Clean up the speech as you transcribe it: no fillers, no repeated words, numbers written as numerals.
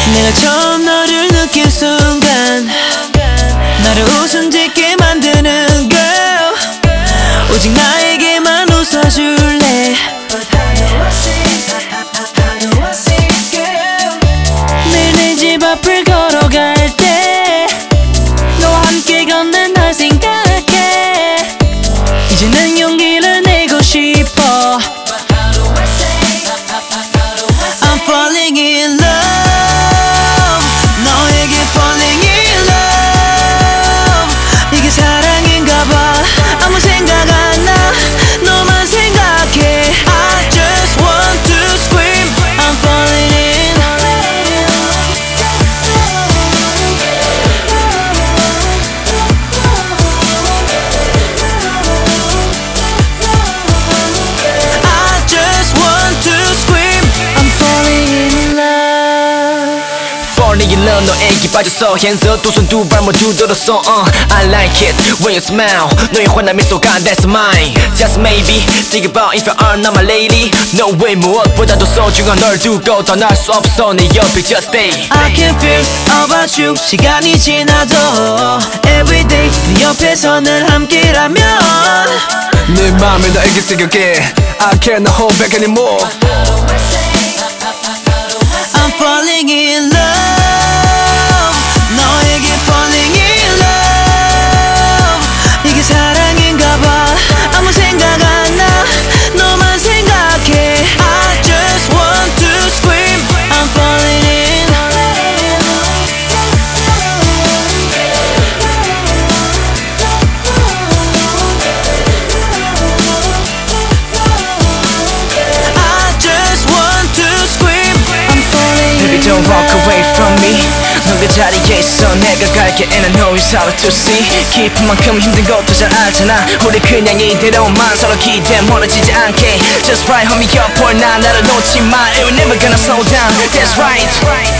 내가 처음 너를 느낀 순간 나를 웃음 짓게 만드는 girl 오직 나에게만 웃어줄래 매일 내 집 앞을 걸어갈 때 너와 함께 걷는 날 생각해 이제는 용기를 내고 싶어 I'm falling in love 너에게 falling in love 이게 사랑인가 봐 아무 생각 안 나 너만 생각해 I just want to scream I'm falling in I just want to scream I'm falling in love Falling in love 너에게 빠졌어 Hands up 두 손 두 발 모두 들었어 I like it when you smile 너의 환한 미소가 that's mine Just maybe think about if you are not my lady No way 무엇보다도 소중한 널 두고 떠날 수 없어 내 옆에 just stay I can feel about you 시간이 지나도 Everyday 네 옆에서 늘 함께라면 내 맘을 너에게 새길게 I cannot hold back anymore I'm falling in love 너에게 falling in love 이게 사랑인가 봐 아무 생각 안 나 너만 생각해 I just want to scream I'm falling in I just want to scream I'm falling Baby don't walk away from me 너 그 자리에 있어 내가 갈게 And I know it's hard to see 깊은 만큼 힘든 것도 잘 알잖아 우리 그냥 이대로만 서로 기대 멀어지지 않게 Just right homie 옆을 나 나를 놓지 마 It will never gonna slow down That's right